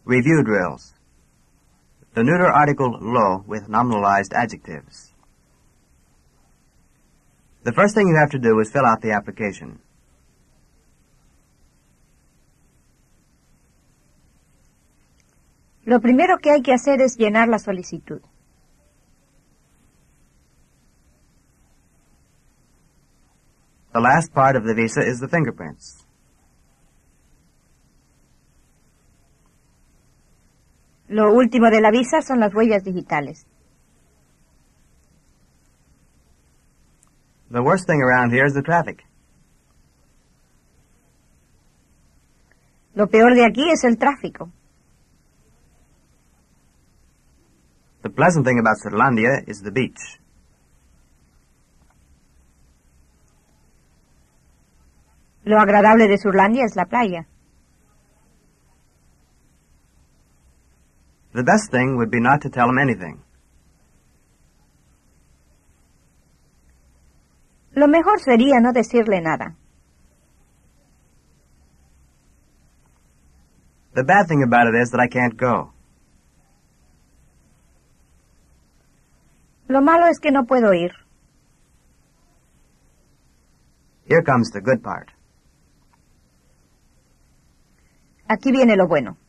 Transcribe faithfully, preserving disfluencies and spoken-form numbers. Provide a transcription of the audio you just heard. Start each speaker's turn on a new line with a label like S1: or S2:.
S1: Review drills. The neuter article lo with nominalized adjectives. The first thing you have to do is fill out the application.
S2: Lo primero que hay que hacer es llenar la solicitud.
S1: The last part of the visa is the fingerprints.
S2: Lo último de la visa son las huellas digitales.
S1: The worst thing around here is the traffic.
S2: Lo peor de aquí es el tráfico.
S1: The pleasant thing about Surlandia is the beach.
S2: Lo agradable de Surlandia es la playa.
S1: The best thing would be not to tell him anything.
S2: Lo mejor sería no decirle nada.
S1: The bad thing about it is that I can't go.
S2: Lo malo es que no puedo ir.
S1: Here comes the good part.
S2: Aquí viene lo bueno.